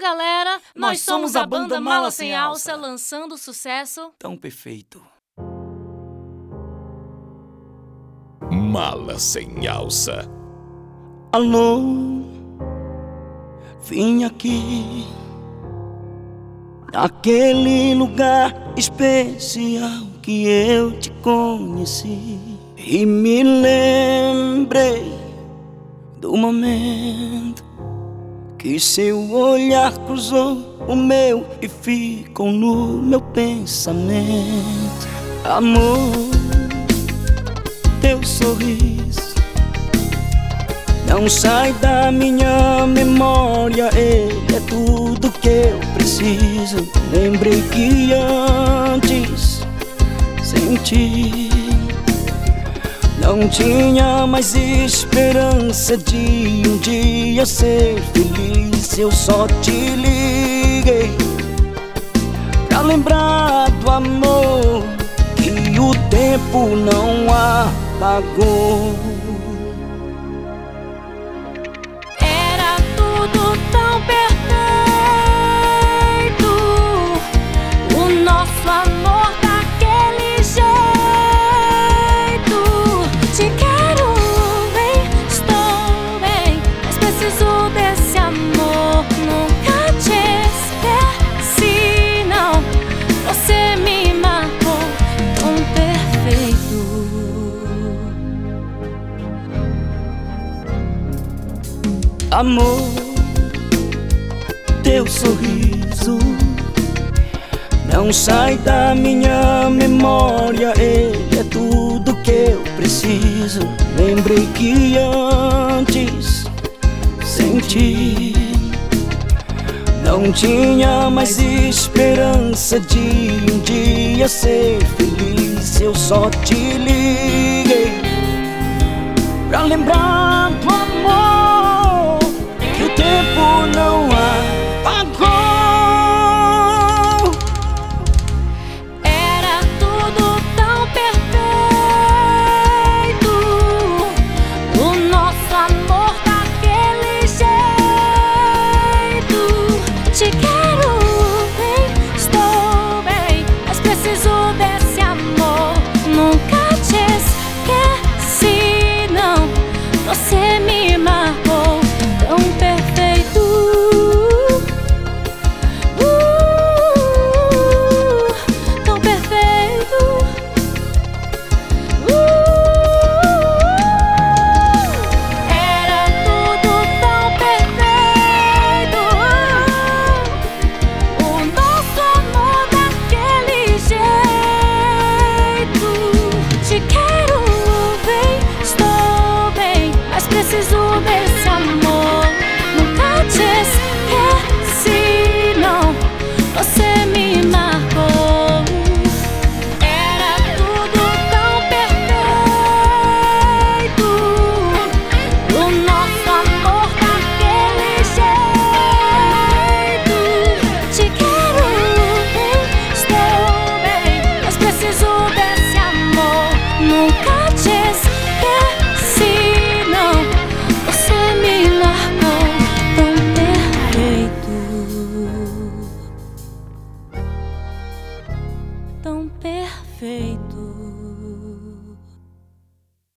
galera, nós somos a banda Mala Sem Alça, lançando sucesso tão perfeito. Mala Sem Alça. Alô, vim aqui naquele lugar especial que eu te conheci e me lembrei do momento que seu olhar cruzou o meu e ficou no meu pensamento. Amor, teu sorriso não sai da minha memória, ele é tudo que eu preciso. Lembrei que antes sem ti não tinha mais esperança de um dia ser feliz. Eu só te liguei pra lembrar do amor que o tempo não apagou. Era tudo tão perfeito, o nosso amor daquele jeito. Te quero bem, estou bem, mas preciso desse amor. Nunca te esqueci, não, você me marcou tão perfeito. Amor, teu sorriso não sai da minha memória, ele é tudo que eu preciso. Lembrei que antes sem ti não tinha mais esperança de um dia ser feliz. Eu só te liguei pra lembrar do amor que o tempo não